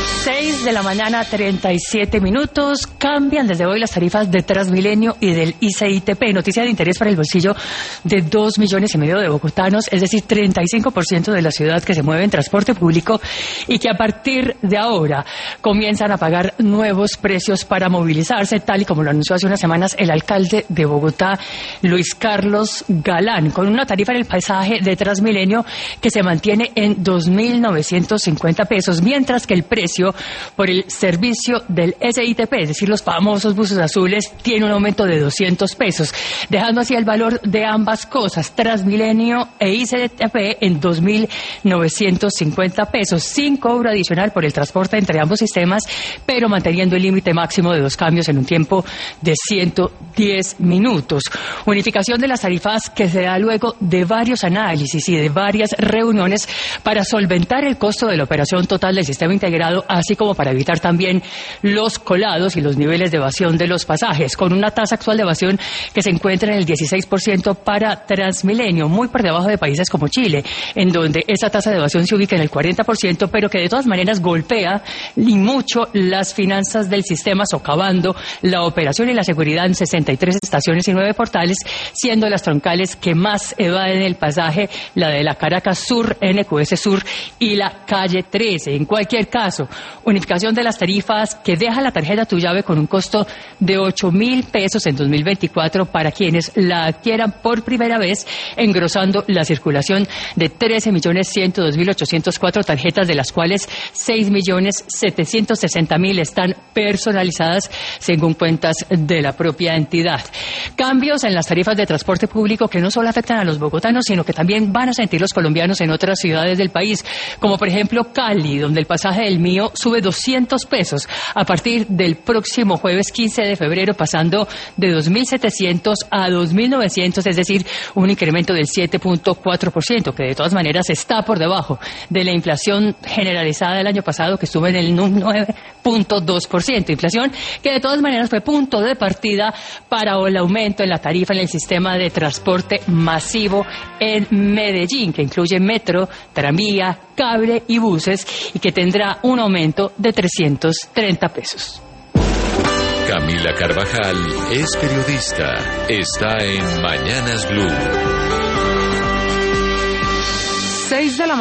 6 de la mañana, 37 minutos. Cambian desde hoy las tarifas de Transmilenio y del ICITP. Noticia de interés para el bolsillo de 2,5 millones de bogotanos, es decir, 35% de la ciudad que se mueve en transporte público y que a partir de ahora comienzan a pagar nuevos precios para movilizarse, tal y como lo anunció hace unas semanas el alcalde de Bogotá, Luis Carlos Galán, con una tarifa en el pasaje de Transmilenio que se mantiene en 2.950 pesos, mientras que el precio por el servicio del SITP, es decir, los famosos buses azules, tiene un aumento de 200 pesos, dejando así el valor de ambas cosas, Transmilenio e ICITP, en 2.950 pesos, sin cobro adicional por el transporte entre ambos sistemas, pero manteniendo el límite máximo de 2 cambios en un tiempo de 110 minutos. Unificación de las tarifas que se da luego de varios análisis y de varias reuniones para solventar el costo de la operación total del sistema integrado, así como para evitar también los colados y los niveles de evasión de los pasajes, con una tasa actual de evasión que se encuentra en el 16% para Transmilenio, muy por debajo de países como Chile, en donde esa tasa de evasión se ubica en el 40%, pero que de todas maneras golpea y mucho las finanzas del sistema, socavando la operación y la seguridad en 63 estaciones y 9 portales, siendo las troncales que más evaden el pasaje la de la Caracas Sur, NQS Sur y la calle 13. En cualquier caso, unificación de las tarifas que deja la tarjeta Tu Llave con un costo de 8.000 pesos en 2024 para quienes la adquieran por primera vez, engrosando la circulación de 13.102.804 tarjetas, de las cuales 6.760.000 están personalizadas según cuentas de la propia entidad. Cambios en las tarifas de transporte público que no solo afectan a los bogotanos, sino que también van a sentir los colombianos en otras ciudades del país, como por ejemplo Cali, donde el pasaje del Mío sube 200 pesos a partir del próximo jueves 15 de febrero, pasando de 2.700 a 2.900, es decir, un incremento del 7.4%, que de todas maneras está por debajo de la inflación generalizada del año pasado, que estuvo en el 9.2%, inflación que de todas maneras fue punto de partida para el aumento en la tarifa en el sistema de transporte masivo en Medellín, que incluye metro, tranvía, cable y buses, y que tendrá un aumento de 330 pesos. Camila Carvajal es periodista. Está en Mañanas Blue. 6 de la